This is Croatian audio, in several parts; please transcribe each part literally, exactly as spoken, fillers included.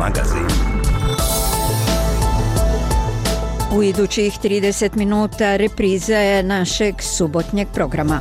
magazin. U idućih trideset minuta repriza je našeg subotnjeg programa.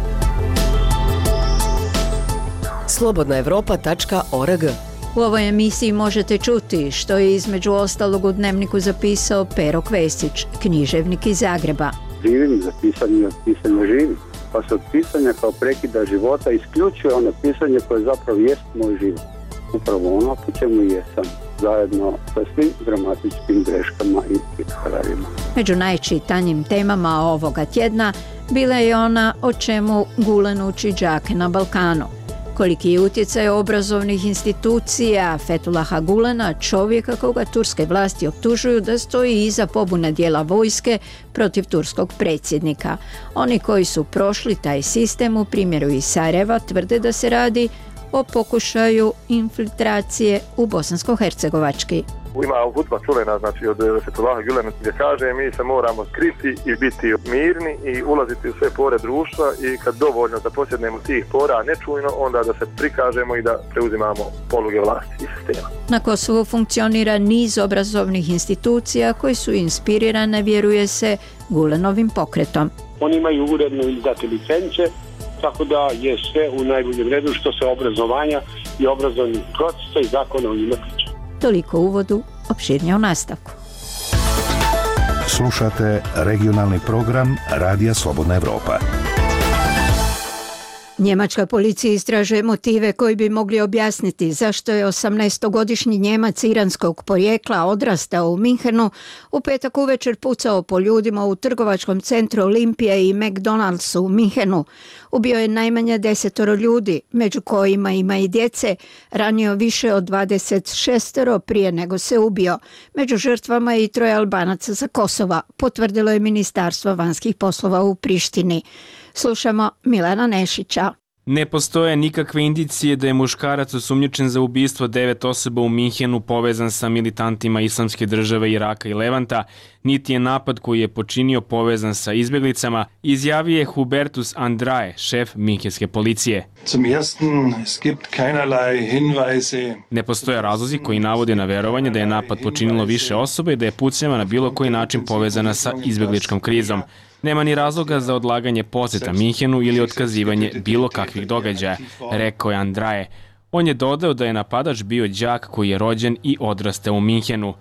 slobodna evropa tačka org. U ovoj emisiji možete čuti što je između ostalog u Dnevniku zapisao Pero Kvesić, književnik iz Zagreba. Živim za pisanje, od pisanja živim. Pa se od pisanja kao prekida života isključuje ono pisanje koje zapravo jest moj život. Upravo ono po čemu jesam, zajedno sa svim dramatičkim greškama i pithararima. Među najčitanjim temama ovoga tjedna bila je ona o čemu Gulen uči đake na Balkanu. Koliki je utjecaj obrazovnih institucija Fethullaha Gulena, čovjeka koga turske vlasti optužuju da stoji iza pobune dijela vojske protiv turskog predsjednika. Oni koji su prošli taj sistem u primjeru iz Sarajeva tvrde da se radi o pokušaju infiltracije u bosansko-hercegovački. Ima hutba čulena, znači od Fethullaha Gulena, gdje kaže mi se moramo skriti i biti mirni i ulaziti u sve pore društva i kad dovoljno da posjednemo tih pora nečujno, onda da se prikažemo i da preuzimamo poluge vlasti i sistema. Na Kosovu funkcionira niz obrazovnih institucija koji su inspirirane, vjeruje se, Gulenovim pokretom. Oni imaju uredno izdate licence, tako da je sve u najboljem redu što se obrazovanja i obrazovnih procesa i zakona o njima tiče. Toliko u uvodu, opširnije u nastavku. Slušate regionalni program Radija Slobodna Evropa. Njemačka policija istražuje motive koji bi mogli objasniti zašto je osamnaestogodišnji Njemac iranskog porijekla odrastao u Minhenu u petak uvečer pucao po ljudima u trgovačkom centru Olimpija i McDonald'su u Minhenu. Ubio je najmanje desetoro ljudi, među kojima ima i djece, ranio više od dvadeset šest prije nego se ubio. Među žrtvama je i troje Albanaca sa Kosova, potvrdilo je Ministarstvo vanjskih poslova u Prištini. Slušamo Milana Nešića. Ne postoje nikakve indicije da je muškarac osumnjičen za ubistvo devet osoba u Minhenu povezan sa militantima Islamske države Iraka i Levanta, niti je napad koji je počinio povezan sa izbjeglicama, izjavio je Hubertus Andrae, šef minhenske policije. Ne postoje razlozi koji navode na verovanje da je napad počinilo više osoba i da je pucnjava na bilo koji način povezana sa izbjegličkom krizom. Nema ni razloga za odlaganje posjeta Minhenu ili otkazivanje bilo kakvih događaja, rekao je Andrae. On je dodao da je napadač bio đak koji je rođen i odrastao u Minhenu.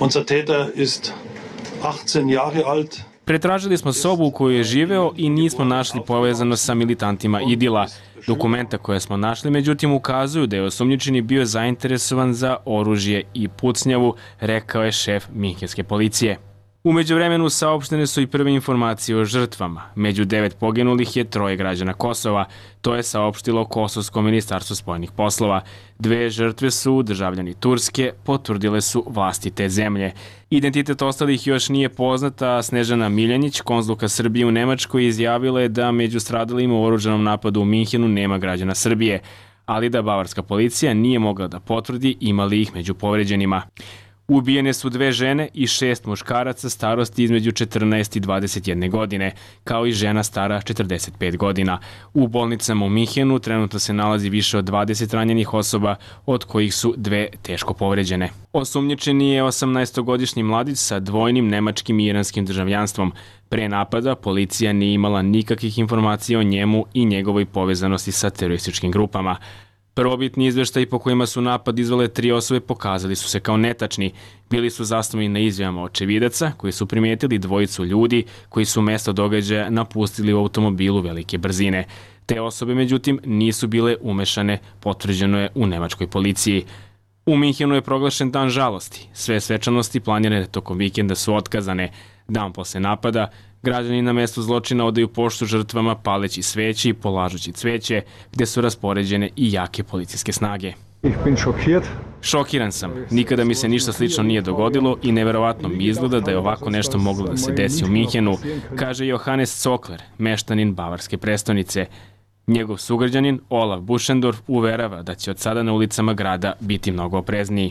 Pretražili smo sobu u kojoj je živeo i nismo našli povezano sa militantima Idila. Dokumenta koje smo našli, međutim, ukazuju da je osumnjičeni bio zainteresovan za oružje i pucnjavu, rekao je šef minhenske policije. U međuvremenu saopštene su i prve informacije o žrtvama. Među devet poginulih je troje građana Kosova. To je saopštilo Kosovsko ministarstvo spoljnih poslova. Dve žrtve su državljani Turske, potvrdile su vlasti te zemlje. Identitet ostalih još nije poznata. Snežana Miljanić, konzulka Srbije u Nemačkoj, izjavila je da među stradalima u oružanom napadu u Minhenu nema građana Srbije, ali da bavarska policija nije mogla da potvrdi ima li ih među povređenima. Ubijene su dve žene i šest muškaraca starosti između četrnaest i dvadeset jedne godine, kao i žena stara četrdeset pet godina. U bolnicama u Minhenu trenutno se nalazi više od dvadeset ranjenih osoba, od kojih su dve teško povređene. Osumnjičeni je osamnaestogodišnji mladić sa dvojnim nemačkim i iranskim državljanstvom. Pre napada policija nije imala nikakvih informacija o njemu i njegovoj povezanosti sa terorističkim grupama. Prvobitni izveštaji po kojima su napad izvele tri osobe pokazali su se kao netačni. Bili su zasnovani na izjavama očevidaca koji su primijetili dvojicu ljudi koji su mesto događaja napustili u automobilu velike brzine. Te osobe, međutim, nisu bile umešane, potvrđeno je u nemačkoj policiji. U Minhenu je proglašen dan žalosti. Sve svečanosti planirane tokom vikenda su otkazane. Dan posle napada, građani na mestu zločina odaju poštu žrtvama paleći sveće i polažući cveće, gde su raspoređene i jake policijske snage. Šokiran sam. Nikada mi se ništa slično nije dogodilo i neverovatno mi izgleda da je ovako nešto moglo da se desi u Minhenu, kaže Johannes Zokler, meštanin bavarske prestonice. Njegov sugrađanin Olaf Buschendorf uverava da će od sada na ulicama grada biti mnogo oprezniji.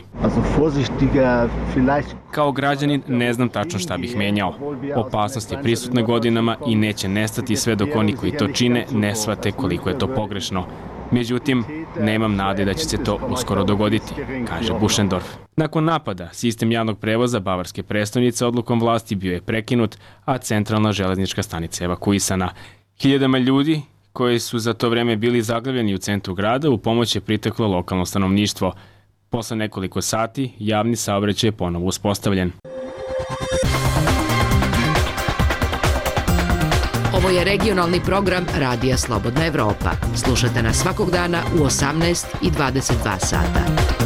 Kao građanin ne znam tačno šta bih menjao. Opasnost je prisutna godinama i neće nestati sve dok oni koji to čine ne shvate koliko je to pogrešno. Međutim, nemam nade da će se to uskoro dogoditi, kaže Buschendorf. Nakon napada, sistem javnog prevoza bavarske prestonice odlukom vlasti bio je prekinut, a centralna železnička stanica evakuisana. Hiljadama ljudi koji su za to vreme bili zaglavljeni u centru grada u pomoć je priteklo lokalno stanovništvo. Posle nekoliko sati, javni saobraćaj je ponovo uspostavljen. Ovo je regionalni program Radija Slobodna Evropa. Slušate nas svakog dana u osamnaest i dvadeset dva sata.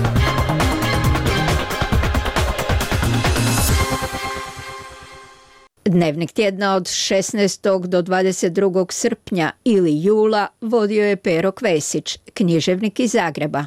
Dnevnik tjedna od šesnaestog do dvadeset drugog srpnja ili jula vodio je Pero Kvesić, književnik iz Zagreba.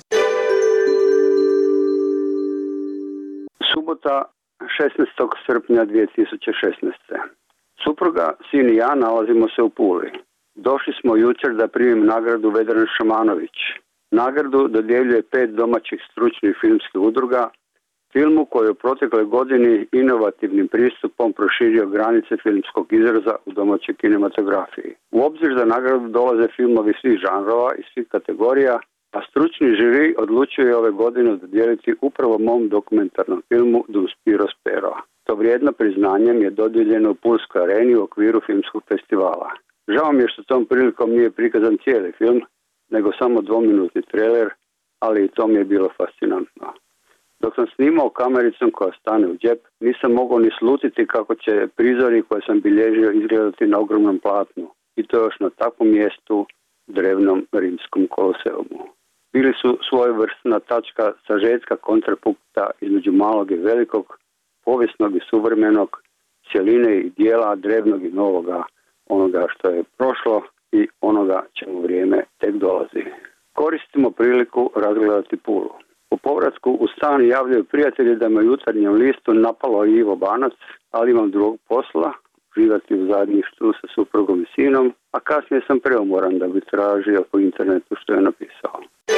Subota, šesnaestog srpnja dvije tisuće šesnaeste. Supruga, sin i ja nalazimo se u Puli. Došli smo jučer da primim nagradu Vedran Šamanović. Nagradu dodjeljuje pet domaćih stručnih filmskih udruga, filmu koji je u protekloj godini inovativnim pristupom proširio granice filmskog izraza u domaćoj kinematografiji. U obzir za nagradu dolaze filmovi svih žanrova i svih kategorija, a stručni žiri odlučuje ove godine dodijeliti upravo mom dokumentarnom filmu Dum Spiro Spero. To vrijedno priznanje mi je dodijeljeno u Pulskoj areni u okviru filmskog festivala. Žao mi je što tom prilikom nije prikazan cijeli film, nego samo dvominutni trailer, ali i to mi je bilo fascinantno. Dok sam snimao kamericom koja stane u džep, nisam mogao ni slutiti kako će prizori koje sam bilježio izgledati na ogromnom platnu. I to još na takvom mjestu, drevnom rimskom koloseumu. Bili su svojevrsna tačka sažetka kontrapunkta između malog i velikog, povijesnog i suvremenog, cjeline i dijela drevnog i novoga, onoga što je prošlo i onoga čemu vrijeme tek dolazi. Koristimo priliku razgledati Pulu. U povratku u stan javljaju prijatelji da me u Jutarnjem listu napalo Ivo Banac, ali imam drugog posla, živati u zajedništvu sa suprugom i sinom, a kasnije sam preumoran da bi tražio po internetu što je napisao.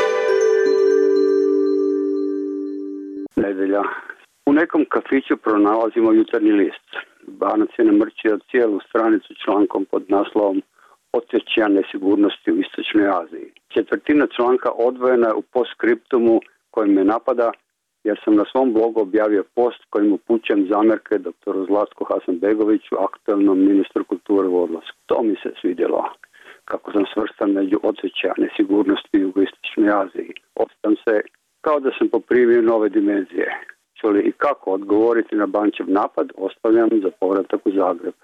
Nedelja. U nekom kafiću pronalazimo Jutarnji list. Banac je namrčio cijelu stranicu člankom pod naslovom Osjećaj nesigurnosti u Istočnoj Aziji. Četvrtina članka odvojena je u postskriptumu kojim me napada, jer sam na svom blogu objavio post kojim upućujem zamjerke doktoru Zlatku Hasanbegoviću, aktualnom ministru kulture u odlasku. To mi se svidjelo, kako sam svrstan među osjećaja nesigurnosti u Jugoistočnoj Aziji. Osjećam se kao da sam poprimio nove dimenzije. Čuli i kako odgovoriti na Bančev napad, ostavljam za povratak u Zagreb.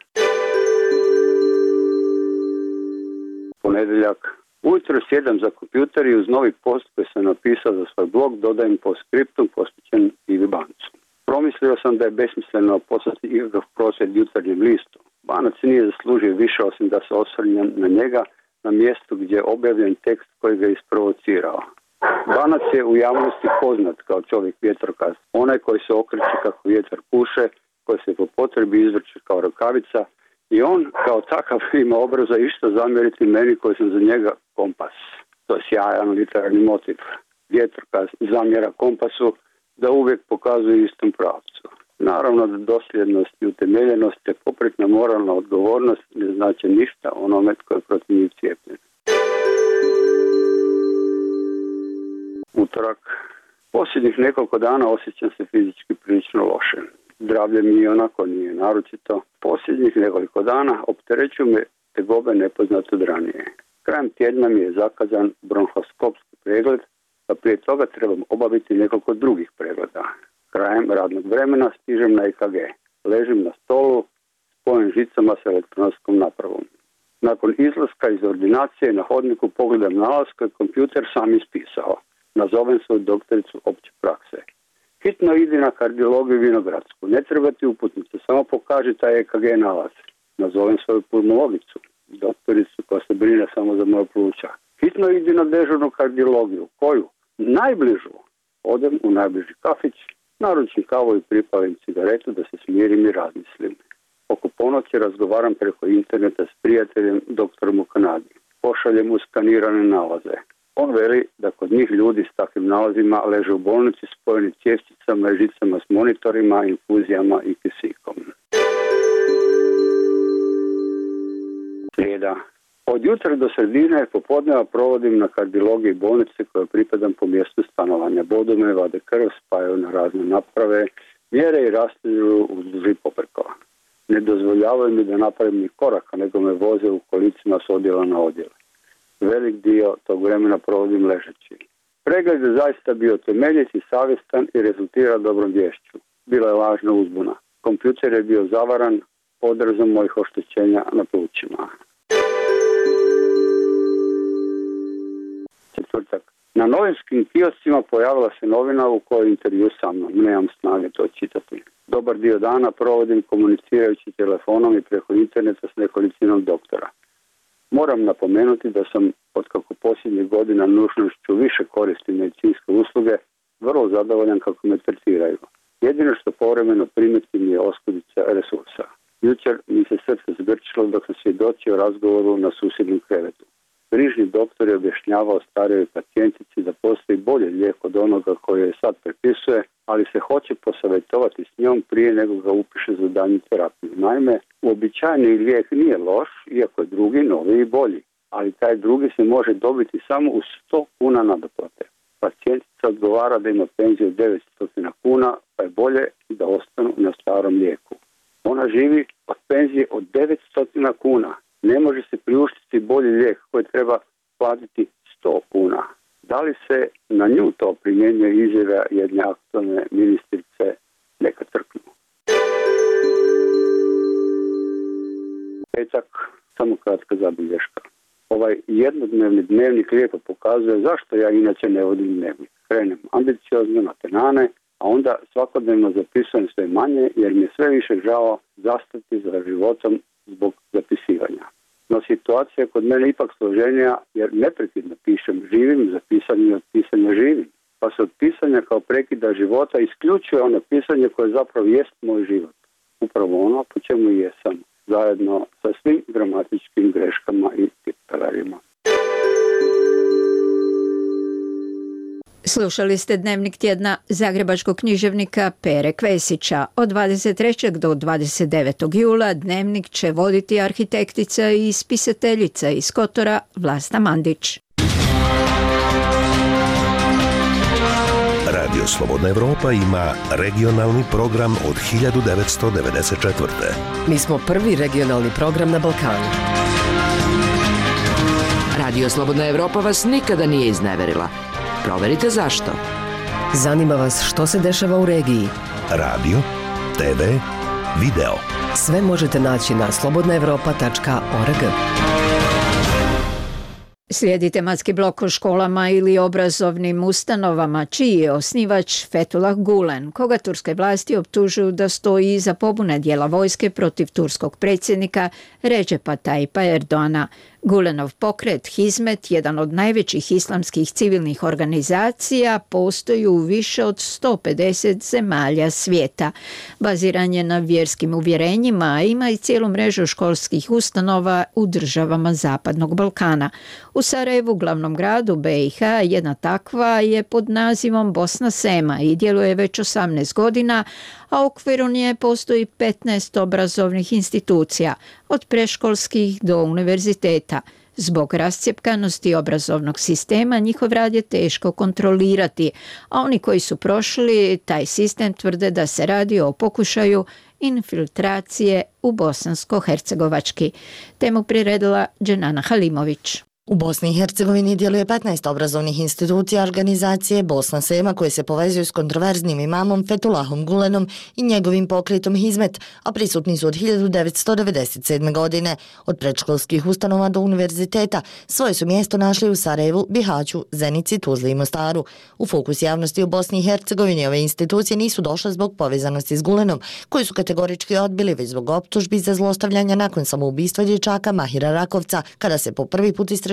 Ponedjeljak. Ujutro sjedam za kompjuter i uz novi post koji sam napisao za svoj blog dodajem postskriptum posvećen Ivi Bancu. Promislio sam da je besmisleno poslati ikakav prosvjed Jutarnjem listu. Banac nije zaslužio više osim da se osvrnem na njega na mjestu gdje je objavljen tekst koji ga je isprovocirao. Banac je u javnosti poznat kao čovjek vjetrokaz, onaj koji se okreće kako vjetar puše, koji se po potrebi izvrće kao rukavica, i on kao takav ima obraza išta zamjeriti meni koji sam za njega kompas. To je sjajan literarni motiv. Vjetrokaz zamjera kompasu da uvijek pokazuje istom pravcu. Naravno da dosljednost i utemeljenost te popretna moralna odgovornost ne znači ništa onome tko je protiv njih cijepljen. Utorak. Posljednjih nekoliko dana osjećam se fizički prilično loše. Zdravlje mi onako nije naročito. Posljednjih nekoliko dana opterećuju me tegobe nepoznate od ranije. Krajem tjedna mi je zakazan bronhoskopski pregled, a prije toga trebam obaviti nekoliko drugih pregleda. Krajem radnog vremena stižem na E K G. Ležim na stolu, spojen žicama s elektronskom napravom. Nakon izlaska iz ordinacije na hodniku pogledam nalaz koji kompjuter sam ispisao. Nazovem svoju doktoricu opće prakse. Hitno idi na kardiologiju Vinogradsku. Ne treba ti uputnice, samo pokaži taj E K G nalaz. Nazovem svoju pulmologicu, doktoricu koja se brine samo za moja pluća. Hitno idi na dežurnu kardiologiju. Koju? Najbližu. Odem u najbliži kafić, naručim kavu i pripalim cigaretu da se smirim i razmislim. Oko ponoći razgovaram preko interneta s prijateljem, doktorom u Kanadi. Pošaljem mu skanirane nalaze. On veli da kod njih ljudi s takvim nalazima leže u bolnici spojeni cjevčicama i žicama s monitorima, infuzijama i kisikom. Srijeda. Od jutra do sredine popodneva provodim na kardiologiji bolnice koje pripadam po mjestu stanovanja. Bodu me, vade krv, spajaju na razne naprave, mjere i rastavljaju uzduž i popreko. Ne dozvoljavaju mi da napravim ni koraka, nego me voze u kolicima s odjela na odjele. Velik dio tog vremena provodim ležeći. Pregled je zaista bio temeljit i savjestan i rezultira dobrom vješću. Bila je lažna uzbuna. Kompjuter je bio zavaran odrazom mojih oštećenja na plućima. Četvrtak. Na novinskim kioscima pojavila se novina u kojoj intervju sa mnom. Nemam snage to čitati. Dobar dio dana provodim komunicirajući telefonom i preko interneta s nekolicinom doktora. Moram napomenuti da sam, otkako posljednjih godina nužnošću više koristim medicinske usluge, vrlo zadovoljan kako me tretiraju. Jedino što povremeno primetim je oskudica resursa. Jučer mi se srce zgrčilo dok sam svjedočio razgovoru na susjednom krevetu. Brižni doktor je objašnjavao starijoj pacijentici da postoji bolji lijek od onoga koji je sad prepisuje, ali se hoće posavjetovati s njom prije nego ga upiše za daljnju terapiju. Naime, uobičajeni lijek nije loš, iako je drugi, novi i bolji, ali taj drugi se može dobiti samo uz sto kuna nadoplate. Pacijentica odgovara da ima penziju od devetsto kuna, pa je bolje da ostanu na starom lijeku. Ona živi od penzije od devetsto kuna. Ne može se priuštiti bolji lijek koji treba platiti sto kuna. Da li se na nju to primjenjuje izjava jedne aktualne ministrice? Neka crknu. Petak, samo kratka zabilješka. Ovaj jednodnevni dnevnik lijepo pokazuje zašto ja inače ne vodim dnevnik. Krenem ambiciozno na tenane, a onda svakodnevno zapisujem sve manje jer mi je sve više žao zastati za životom zbog zapisivanja. No situacija je kod mene ipak složenija jer neprekidno pišem živim, za pisanje od pisanja živim. Pa se od pisanja kao prekida života isključuje ono pisanje koje zapravo jest moj život. Upravo ono po čemu jesam, zajedno sa svim gramatičkim greškama i tipfelerima. Slušali ste dnevnik tjedna zagrebačkog književnika Pere Kvesića. Od dvadeset trećeg do dvadeset devetog jula dnevnik će voditi arhitektica i spisateljica iz Kotora Vlasta Mandić. Radio Slobodna Evropa ima regionalni program od hiljadu devetsto devedeset četvrte. Mi smo prvi regionalni program na Balkanu. Radio Slobodna Evropa vas nikada nije izneverila. Proverite zašto. Zanima vas što se dešava u regiji. Radio, te ve, video. Sve možete naći na slobodna evropa tačka org. Slijedi tematski blok o školama ili obrazovnim ustanovama, čiji je osnivač Fethullah Gulen, koga turske vlasti optužuju da stoji iza pobune dijela vojske protiv turskog predsjednika Recepa Tayyipa Erdoana. Gulenov pokret Hizmet, jedan od najvećih islamskih civilnih organizacija, postoji u više od sto pedeset zemalja svijeta. Baziran je na vjerskim uvjerenjima, a ima i cijelu mrežu školskih ustanova u državama Zapadnog Balkana. U Sarajevu, glavnom gradu be i ha, jedna takva je pod nazivom Bosna Sema i djeluje već osamnaest godina, a u okviru nje postoji petnaest obrazovnih institucija, od predškolskih do univerziteta. Zbog rascjepkanosti obrazovnog sistema njihov rad je teško kontrolirati, a oni koji su prošli taj sistem tvrde da se radi o pokušaju infiltracije u bosansko-hercegovački. Temu priredila Dženana Halimović. U Bosni i Hercegovini djeluje petnaest obrazovnih institucija organizacije Bosna Sema koje se povezuju s kontroverznim imamom Fethullahom Gulenom i njegovim pokretom Hizmet, a prisutni su od hiljadu devetsto devedeset sedme. godine. Od predškolskih ustanova do univerziteta svoje su mjesto našli u Sarajevu, Bihaću, Zenici, Tuzli i Mostaru. U fokus javnosti u Bosni i Hercegovini ove institucije nisu došle zbog povezanosti s Gulenom, koji su kategorički odbili već zbog optužbi za zlostavljanja nakon samoubistva dječaka Mahira Rakovca, kada se po prvi put istraživalo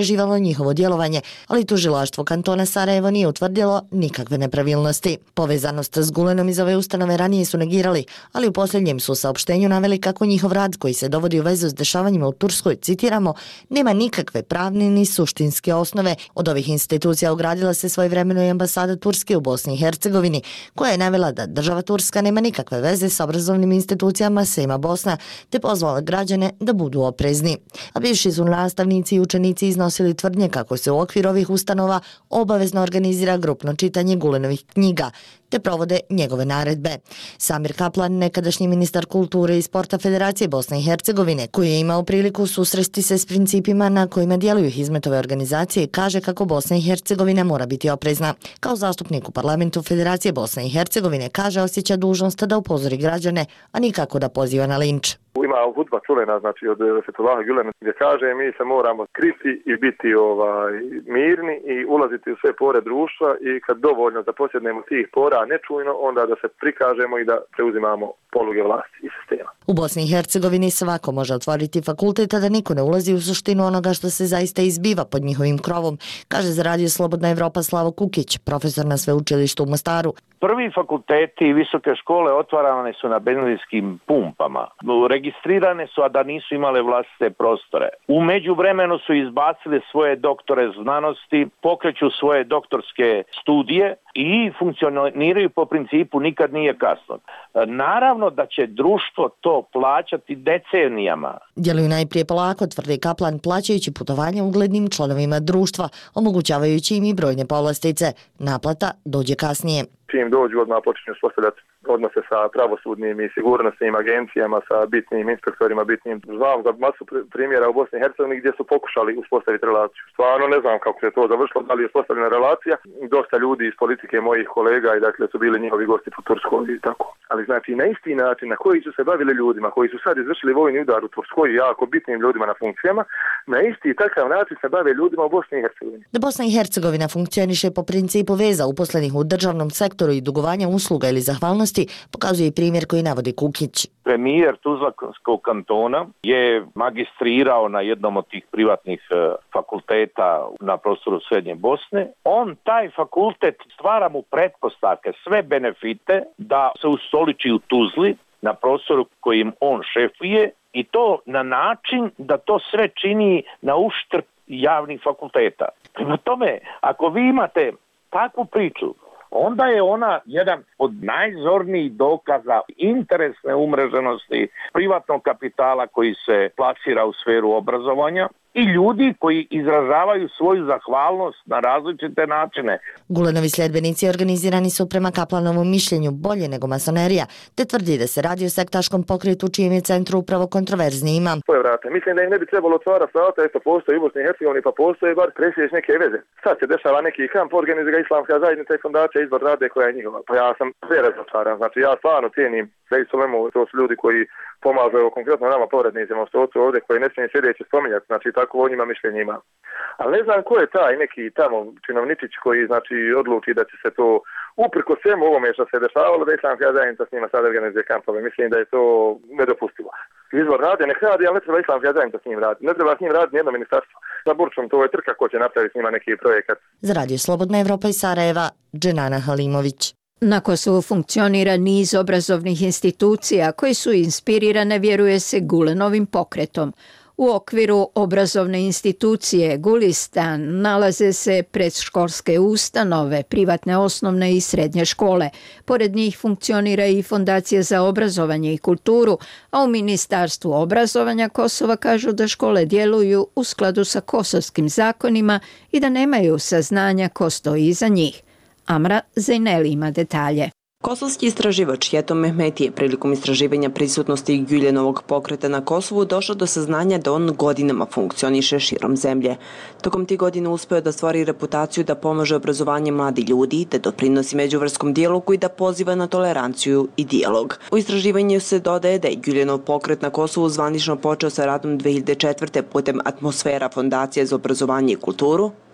istraživalo njihovo djelovanje, ali tužilaštvo kantona Sarajevo nije utvrdilo nikakve nepravilnosti. Povezanost s Gulenom iz ove ustanove ranije su negirali, ali u posljednjem su saopštenju naveli kako njihov rad koji se dovodi u vezu s dešavanjima u Turskoj, citiramo, nema nikakve pravne ni suštinske osnove. Od ovih institucija ogradila se svojevremeno i ambasada Turske u Bosni i Hercegovini, koja je navela da država Turska nema nikakve veze s obrazovnim institucijama Sejma Bosna, te pozvala građane da budu oprezni. A bivši su nastavnici i učenici iznosili tvrdnje kako se u okviru ovih ustanova obavezno organizira grupno čitanje Gulenovih knjiga, te provode njegove naredbe. Samir Kaplan, nekadašnji ministar kulture i sporta Federacije Bosne i Hercegovine, koji je imao priliku susresti se s principima na kojima djeluju Hizmetove organizacije, kaže kako Bosna i Hercegovina mora biti oprezna. Kao zastupnik u parlamentu Federacije Bosne i Hercegovine, kaže, osjeća dužnost da upozori građane, a nikako da poziva na linč. Ima hudba čuvena, znači od Fethullaha Gülena, gdje kaže mi se moramo kriti i biti ovaj mirni i ulaziti u sve pore društva i kad dovoljno da posjednemo tih pora nečujno, onda da se prikažemo i da preuzimamo poluge vlasti i sistema. U Bosni i Hercegovini svako može otvoriti fakultet, a da niko ne ulazi u suštinu onoga što se zaista izbiva pod njihovim krovom, kaže za Radio Slobodna Evropa Slavo Kukić, profesor na sveučilištu u Mostaru. Prvi fakulteti i visoke škole otvarane su na benzinskim pumpama. Registrirane su, a da nisu imale vlastite prostore. U međuvremenu su izbacili svoje doktore znanosti, pokreću svoje doktorske studije i funkcioniraju po principu nikad nije kasno. Naravno da će društvo to plaćati decenijama. Djeluju najprije polako, tvrdi Kaplan, plaćajući putovanja uglednim članovima društva, omogućavajući im i brojne povlastice. Naplata dođe kasnije. Čim dođu, odmah počinju uspostavljati odnose sa pravosudnim i sigurnosnim agencijama, sa bitnim inspektorima, bitnim. Znam za masu primjera u Bosni i Hercegovini gdje su pokušali uspostaviti relaciju. Stvarno ne znam kako se to završilo, da li je uspostavljena relacija. Dosta ljudi iz politike mojih kolega i dakle su bili njihovi gosti po Turskoj i tako. Ali znači na isti način na koji su se bavili ljudima koji su sad izvršili vojni udar u Turskoj, jako bitnim ljudima na funkcijama, na isti takav način se bave ljudima u Bosni i Hercegovini. Da Bosna i Hercegovina funkcioniše po principu veza uposlenih u državnom sektoru i dugovanja usluga ili zahvalnosti, pokazuje i primjer koji navodi Kukić. Premijer Tuzlanskog kantona je magistrirao na jednom od tih privatnih fakulteta na prostoru Srednje Bosne. On taj fakultet stvara mu pretpostavke, sve benefite da se ustoliči u Tuzli na prostoru kojim on šefuje i to na način da to sve čini na uštrb javnih fakulteta. Prema tome, ako vi imate takvu priču, onda je ona jedan od najzornijih dokaza interesne umreženosti privatnog kapitala koji se plasira u sferu obrazovanja i ljudi koji izražavaju svoju zahvalnost na različite načine. Gulenovi sljedbenici organizirani su prema Kaplanovom mišljenju bolje nego masonerija, te tvrdi da se radi o sektaškom pokretu čijem je centru upravo kontroverzni imam. Koje vrate? Mislim da im ne bi trebalo otvarati vrata, eto postoji u Bosni i Hercegovini, pa postoje bar presjeć neke veze. Sad se dešava neki kamp, organizira Islamska zajednica i fondacija Izbor Rade koja je njihova. Pa ja sam sve razočaran, znači ja stvarno cijenim sve i Solemu, to su ljudi koji pomažu evo, konkretno nama povrednicima u stocu ovdje koji ne smije sljedeće spominjati, znači tako o njima mišljenje ima. Ali ne znam ko je taj neki tamo činovničić koji znači odluči da će se to uprko svemu ovome što se dešavalo da Islamska zajednica s njima sad organizuje kampove. Mislim da je to nedopustivo. Izbor radi, ne radi, ali ne treba Islamska zajednica s njim raditi. Ne treba s njim raditi nijedno ministarstvo. Za Burčom to je trka ko će napraviti s njima neki projekat. Za Radio Slobodna Evropa iz Sarajeva, Dženana Halimović. Na Kosovu funkcionira niz obrazovnih institucija koji su inspirirane, vjeruje se, Gulenovim pokretom. U okviru obrazovne institucije Gulistan nalaze se predškolske ustanove, privatne osnovne i srednje škole. Pored njih funkcionira i Fondacija za obrazovanje i kulturu, a u Ministarstvu obrazovanja Kosova kažu da škole djeluju u skladu sa kosovskim zakonima i da nemaju saznanja ko stoji iza njih. Amra Zejneli ima detalje. Kosovski istraživač Jeto Mehmeti je prilikom istraživanja prisutnosti Güllenovog pokreta na Kosovu došao do saznanja da on godinama funkcioniše širom zemlje. Tokom tih godina uspeo da stvori reputaciju da pomaže obrazovanje mladi ljudi, da doprinosi međuvrskom dijalogu i da poziva na toleranciju i dijalog. U istraživanju se dodaje da je Güllenov pokret na Kosovu zvanično počeo sa radom dve hiljade četvrte putem Atmosfera Fondacije za obrazovanje i kulturu,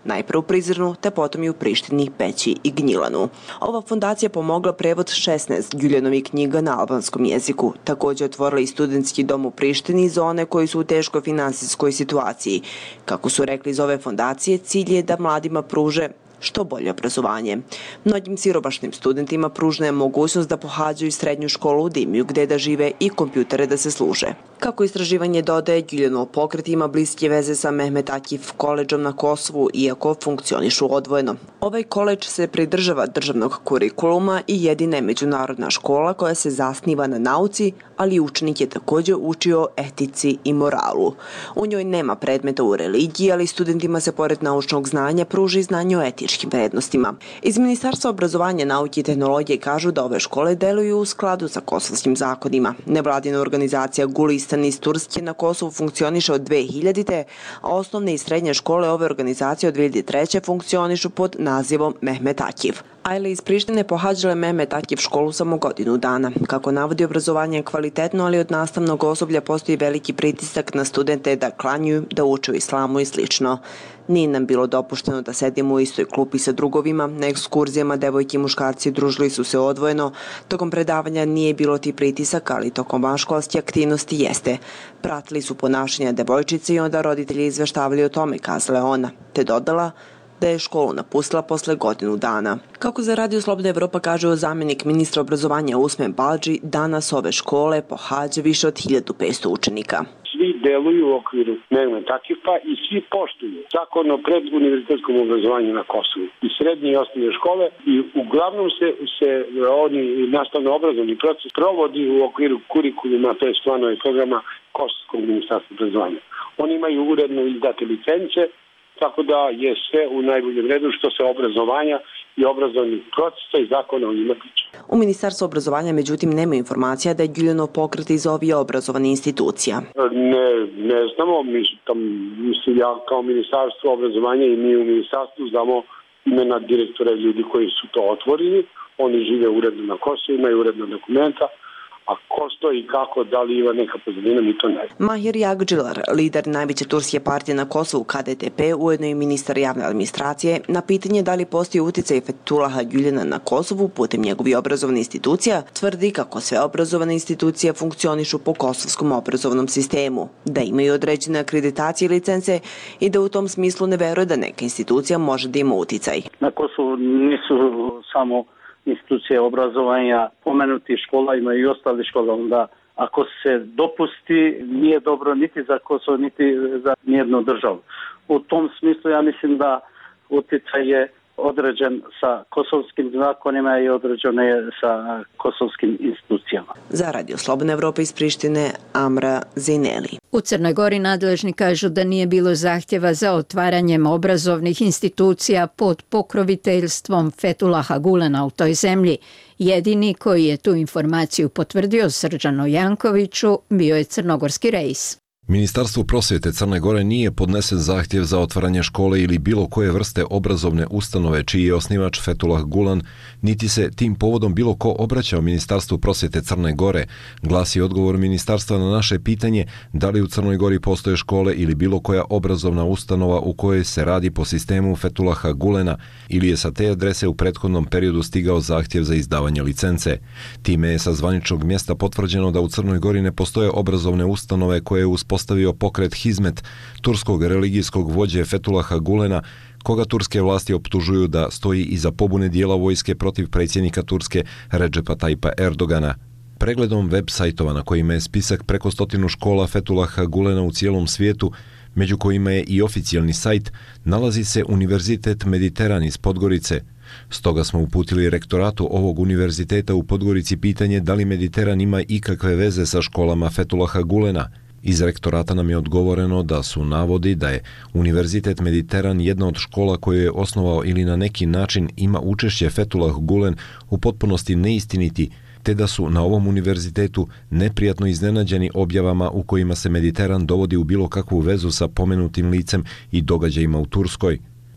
najpre u Prizrenu, te potom i u Prištini, Peći i Gnjilanu. Ova fondacija pomogla prevod šesnaest Güllenovih knjiga na albanskom jeziku. Također otvorila i studentski dom u Prištini za one koji su u teškoj finansijskoj situaciji. Kako su rekli iz ove fondacije, cilj je da mladima pruže što bolje obrazovanje. Mnogim siromašnim studentima pružna je mogućnost da pohađaju srednju školu u Dimiju, gde da žive i kompjutere da se služe. Kako istraživanje dodaje, Güllenov pokret ima bliske veze sa Mehmet Akif koledžom na Kosovu, iako funkcionišu odvojeno. Ovaj koledž se pridržava državnog kurikuluma i jedina je međunarodna škola koja se zasniva na nauci, ali učenik je također učio o etici i moralu. U njoj nema predmeta u religiji, ali studentima se pored naučnog znanja pruži znanje o etičkim vrednostima. Iz Ministarstva obrazovanja, nauke i tehnologije kažu da ove škole deluju u skladu sa kosovskim zakonima. Nevladina organizacija Gulistan iz Turske na Kosovu funkcioniše od dve hiljadite. a osnovne i srednje škole ove organizacije od dve hiljade treće funkcionišu pod nazivom Mehmet Akif. Ajle iz Prištine pohađala je Mehmet Akif školu samo godinu dana. Kako navodi, obrazovanje je kvalitetno, ali od nastavnog osoblja postoji veliki pritisak na studente da klanjuju, da uče o islamu i slično. Nije nam bilo dopušteno da sedimo u istoj klupi sa drugovima, na ekskurzijama devojke i muškarci družili su se odvojeno, tokom predavanja nije bilo ti pritisaka, ali tokom vanškolske aktivnosti jeste. Pratili su ponašanja devojčice i onda roditelji izveštavali o tome, kazala je ona, te dodala da je školu napustila posle godinu dana. Kako za Radio Slobodna Evropa kaže zamjenik ministra obrazovanja Usmen Balđi, danas ove škole pohađa više od hiljadu petsto učenika. Svi deluju u okviru Mehmet Akifa i svi poštuju zakon o preduniverzitetskom obrazovanju na Kosovu. I srednje i osnovne škole i uglavnom se, se oni nastavno-obrazovni proces provodi u okviru kurikuluma, to je planova i programa Kosovskog ministarstva obrazovanja. Oni imaju uredno izdate licence, tako da je sve u najboljem redu što se obrazovanja i obrazovnih procesa i zakona o njima tiče. U Ministarstvu obrazovanja, međutim, nema informacija da je Güllenov pokret iz ovih obrazovane institucija. Ne, ne znamo, mi, tam, mislim, ja kao Ministarstvo obrazovanja i mi u Ministarstvu znamo imena direktora ljudi koji su to otvorili, oni žive uredno na Kosovu, imaju uredna dokumenta, a ko stoji i kako, da li ima neka pozadina, mi to ne znam. Mahir Jagdžilar, lider najveće turske partije na Kosovu K D T P, ujedno i ministar javne administracije, na pitanje da li postoji uticaj Fethulaha Gülena na Kosovu putem njegovih obrazovnih institucija, tvrdi kako sve obrazovane institucije funkcionišu po kosovskom obrazovnom sistemu, da imaju određene akreditacije i licence i da u tom smislu ne veruje da neka institucija može da ima uticaj. Na Kosovu nisu samo institucije obrazovanja, pomenuti škola, ima i ostali škola, onda ako se dopusti, nije dobro niti za Kosovo, niti za nijednu državu. U tom smislu ja mislim da utjecaj je određen sa kosovskim zakonima i određen je sa kosovskim institucijama. Za Radio Slobodna Evropa iz Prištine, Amra Zejneli. U Crnoj Gori nadležni kažu da nije bilo zahtjeva za otvaranjem obrazovnih institucija pod pokroviteljstvom Fethulaha Gulena u toj zemlji. Jedini koji je tu informaciju potvrdio Srđanu Jankoviću bio je crnogorski reis. Ministarstvu prosvjete Crne Gore nije podnesen zahtjev za otvaranje škole ili bilo koje vrste obrazovne ustanove čiji je osnivač Fethullah Gulen, niti se tim povodom bilo ko obraćao Ministarstvu prosvjete Crne Gore, glasi odgovor ministarstva na naše pitanje da li u Crnoj Gori postoje škole ili bilo koja obrazovna ustanova u kojoj se radi po sistemu Fethulaha Gulena ili je sa te adrese u prethodnom periodu stigao zahtjev za izdavanje licence. Time je sa zvaničnog mjesta potvrđeno da u Crnoj Gori ne postoje obrazovne ustanove koje je uspostavio pokret Hizmet, turskog religijskog vođe Fethulaha Gulena, koga turske vlasti optužuju da stoji iza pobune dijela vojske protiv predsjednika Turske Redžepa Tajpa Erdogana. Pregledom web sajtova na kojima je spisak preko stotinu škola Fethulaha Gulena u cijelom svijetu, među kojima je i oficijalni sajt, nalazi se Univerzitet Mediteran iz Podgorice. Stoga smo uputili rektoratu ovog univerziteta u Podgorici pitanje da li Mediteran ima ikakve veze sa školama Fethulaha Gulena. Iz rektorata nam je odgovoreno da su navodi da je Univerzitet Mediteran jedna od škola koju je osnovao ili na neki način ima učešće Fethullah Gulen u potpunosti neistiniti, te da su na ovom univerzitetu neprijatno iznenađeni objavama u kojima se Mediteran dovodi u bilo kakvu vezu sa pomenutim licem i događajima u Turskoj.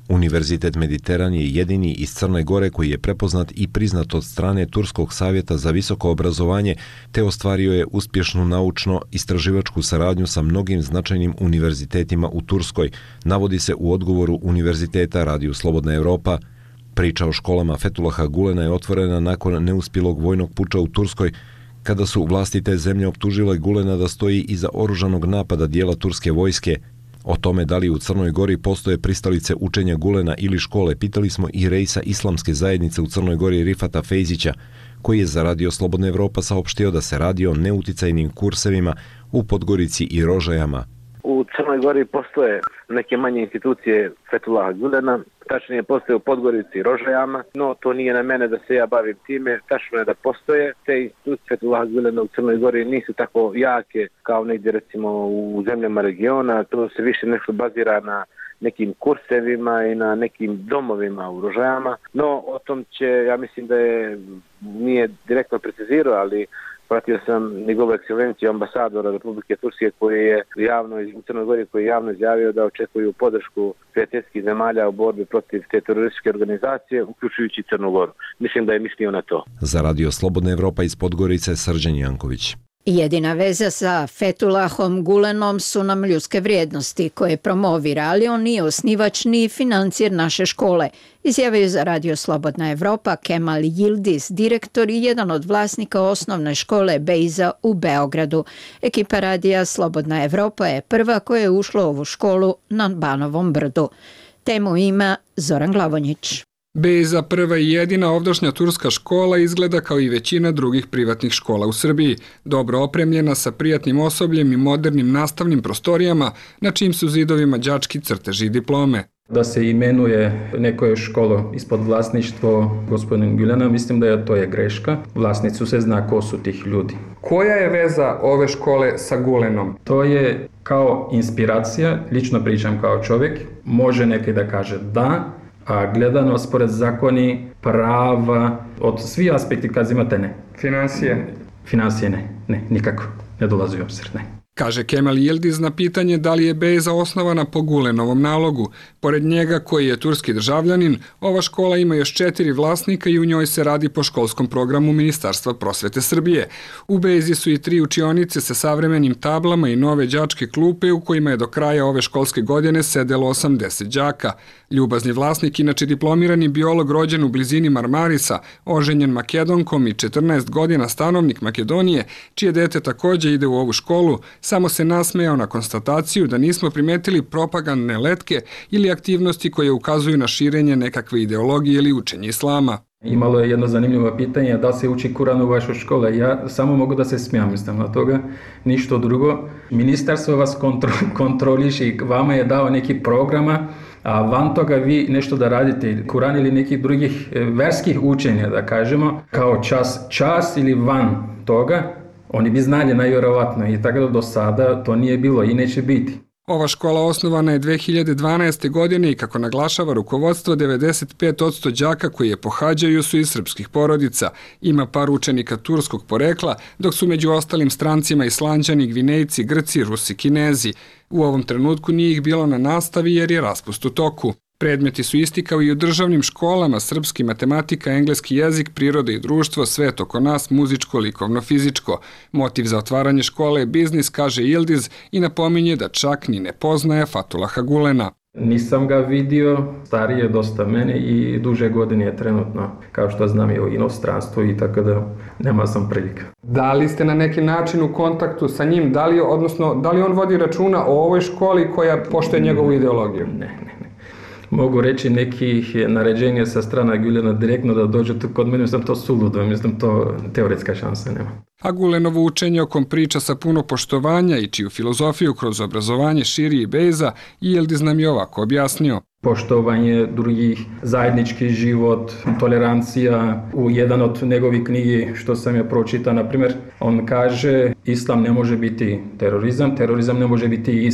Univerzitet Mediteran je jedini iz Crne Gore koji je prepoznat i priznat od strane Turskog savjeta za visoko obrazovanje, te ostvario je uspješnu naučno-istraživačku saradnju sa mnogim značajnim univerzitetima u Turskoj, navodi se u odgovoru Univerziteta Radiju Slobodna Evropa. Priča o školama Fetulaha Gulena je otvorena nakon neuspjelog vojnog puča u Turskoj, kada su vlasti te zemlje optužile Gulena da stoji iza oružanog napada dijela turske vojske. O tome da li u Crnoj Gori postoje pristalice učenja Gulena ili škole pitali smo i rejsa islamske zajednice u Crnoj Gori Rifata Fejzića, koji je za Radio Slobodna Evropa saopštio da se radi o neuticajnim kursevima u Podgorici i Rožajama. U Crnoj Gori postoje neke manje institucije Fetulaha Gulena, tačnije postoje u Podgorici i Rožajama, no to nije na mene da se ja bavim time, tačno je da postoje. Te institucije Fetulaha Gulena u Crnoj Gori nisu tako jake kao negdje recimo u zemljama regiona, to se više nešto bazira na nekim kursevima i na nekim domovima u Rožajama, no o tom će, ja mislim da je, nije direktno precizirao, ali pratio sam njegovu ekscelenciju ambasadora Republike Turske koji je javno u Crnoj Gori koji je javno izjavio da očekuju podršku prijateljskih zemalja u borbi protiv te terorističke organizacije, uključujući Crnu Goru. Mislim da je mislio na to. Za Radio Slobodna Evropa iz Podgorice Srđan Janković. Jedina veza sa Fetulahom Gulenom su nam ljudske vrijednosti koje promovira, ali on nije osnivač ni financijer naše škole, izjavio za Radio Slobodna Evropa Kemal Yildiz, direktor i jedan od vlasnika osnovne škole Bejza u Beogradu. Ekipa Radija Slobodna Evropa je prva koja je ušla u ovu školu na Banovom brdu. Temu ima Zoran Glavonjić. Bejza, prva i jedina ovdašnja turska škola, izgleda kao i većina drugih privatnih škola u Srbiji, dobro opremljena sa prijatnim osobljem i modernim nastavnim prostorijama, na čim su zidovima đački crteži i diplome. Da se imenuje neko školo ispod vlasništvo gospodin Gulena, mislim da je to je greška. Vlasnicu se zna ko su tih ljudi. Koja je veza ove škole sa Gulenom? To je kao inspiracija, lično pričam kao čovjek, može neki da kaže da, a gledano spored zakoni, prava, od svi aspekti kad imate ne. Financije? Financije ne, ne, nikako, ne dolazi u obzir, ne. Kaže Kemal Yildiz na pitanje da li je Bejza osnovana po Gulenovom nalogu. Pored njega, koji je turski državljanin, ova škola ima još četiri vlasnika i u njoj se radi po školskom programu Ministarstva prosvete Srbije. U Bejzi su i tri učionice sa savremenim tablama i nove đačke klupe u kojima je do kraja ove školske godine sedelo osamdeset đaka. Ljubazni vlasnik, inače diplomirani biolog rođen u blizini Marmarisa, oženjen Makedonkom i četrnaest godina stanovnik Makedonije, čije dete također ide u ovu školu, samo se nasmejao na konstataciju da nismo primetili propagandne letke ili aktivnosti koje ukazuju na širenje nekakve ideologije ili učenje islama. Imalo je jedno zanimljivo pitanje, da se uči Kuran u vašoj škole. Ja samo mogu da se smijam, mislim na toga, ništa drugo. Ministarstvo vas kontro, kontroliše i vama je dao neki programa, a van toga vi nešto da radite, Kuran ili nekih drugih verskih učenja, da kažemo, kao čas, čas ili van toga, oni bi znali najvjerovatno i tako da do sada to nije bilo i neće biti. Ova škola osnovana je dve hiljade dvanaeste. godine i kako naglašava rukovodstvo, devedeset pet posto đaka koji je pohađaju su iz srpskih porodica. Ima par učenika turskog porekla, dok su među ostalim strancima Islanđani, Gvinejci, Grci, Rusi, Kinezi. U ovom trenutku nije ih bilo na nastavi jer je raspust u toku. Predmeti su isti kao i u državnim školama, srpski, matematika, engleski jezik, priroda i društvo, svet oko nas, muzičko, likovno, fizičko. Motiv za otvaranje škole je biznis, kaže Yildiz i napominje da čak ni ne poznaje Fetulaha Gulena. Nisam ga vidio, stariji je dosta mene i duže godine je trenutno, kao što znam i o inostranstvu i tako da nema sam prilika. Da li ste na neki način u kontaktu sa njim, da li, odnosno, da li on vodi računa o ovoj školi koja poštuje njegovu ideologiju? Ne, ne, ne. Mogu reći nekih naređenja sa strana Gulena direktno da dođe kod mene, mislim to suludo, mislim to teoretska šansa nema. A Gulenovo učenje o kom priča sa puno poštovanja i čiju filozofiju kroz obrazovanje širi i Bejza, Yildiz nam je ovako objasnio. Poštovanje drugih, zajednički život, tolerancija. U jedan od njegovih knjigi što sam je pročitao, na primjer, on kaže islam ne može biti terorizam, terorizam ne može biti islam.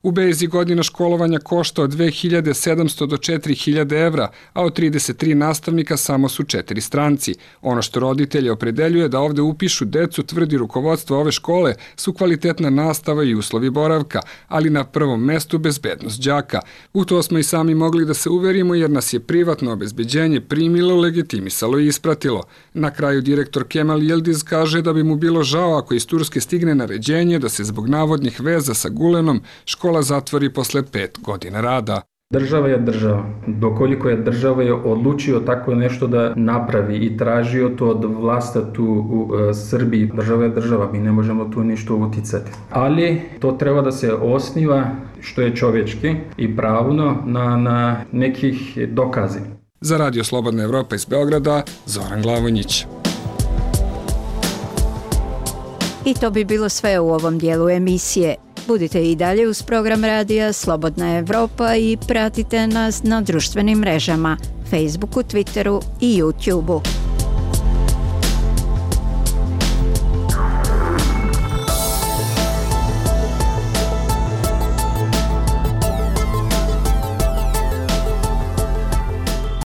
U Bezi godina školovanja košta od dve hiljade sedamsto do četiri hiljade evra, a od trideset tri nastavnika samo su četiri stranci. Ono što roditelje opredeljuje da ovde upišu decu, tvrdi rukovodstvo ove škole, su kvalitetna nastava i uslovi boravka, ali na prvom mestu bezbednost đaka. U to smo i sami mogli da se uverimo jer nas je privatno obezbeđenje primilo, legitimisalo i ispratilo. Na kraju direktor Kemal Yildiz kaže da bi mu bilo žao ako iz Turske stigne naređenje da se zbog navodnih veza sa Gulenom škola zatvori posle pet godina rada. Država je država. Dokoliko je država je odlučio tako nešto da napravi i tražio to od vlasta tu u Srbiji. Država je država, mi ne možemo tu ništa uticati. Ali to treba da se osniva što je čovječki i pravno na, na nekih dokazi. Za Radio Slobodna Evropa iz Beograda, Zoran Glavonjić. I to bi bilo sve u ovom dijelu emisije. Budite i dalje uz program radija Slobodna Evropa i pratite nas na društvenim mrežama, Facebooku, Twitteru i YouTubeu.